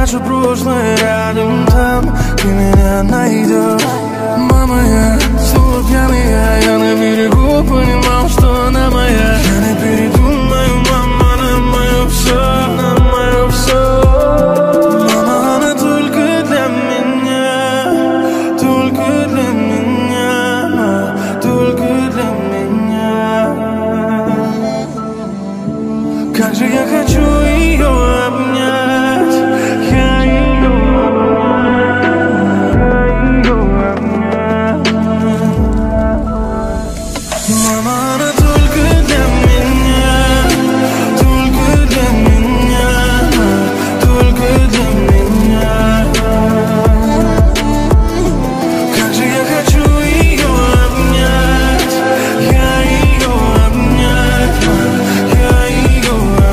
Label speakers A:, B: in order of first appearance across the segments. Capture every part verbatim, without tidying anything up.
A: наше прошлое рядом, там ты меня найдешь. Мама, я снова пьяный, я, я на берегу понимал, что она моя. Я не передумаю, мама, на мое все, на мое все. Мама, она только для меня, только для меня, только для меня. Как же я хочу ее обнять, я ее обнять, я ее обнять. Мама, она только для меня, только для меня, только для меня. Как же я хочу ее обнять, я ее обнять, я ее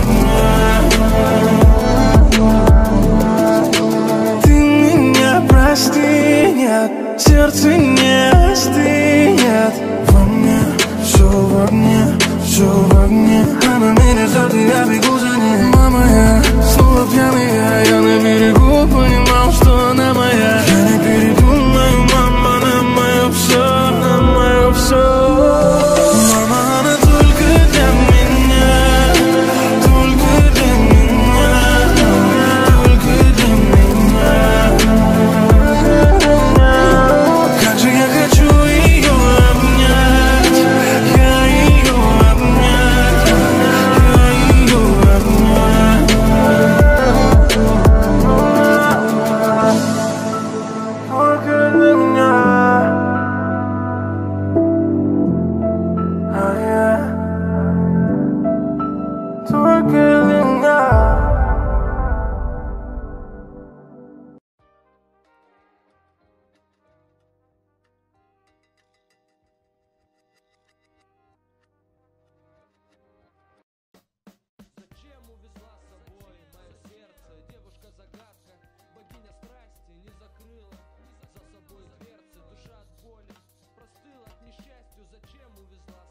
A: обнять. Ты меня прости, нет, сердце не остынет. Во мне, все в огне, все в огне. Она меня ждет, и я бегу за ней. Мама, я снова пьяный, я, я на берегу понимал, что она моя. Я не передумаю, мама, на мое все, на мое все. Мама, она только для меня, только для меня, только для меня. Как же я хочу ее обнять, я ее обнять, я ее обнять. Только для меня, а я только для меня.
B: Зачем увезла с собой мое сердце? Девушка-загадка, богиня страсти не закрыла за собой дверцы. Душа от боли простыла, к несчастью. Зачем увезла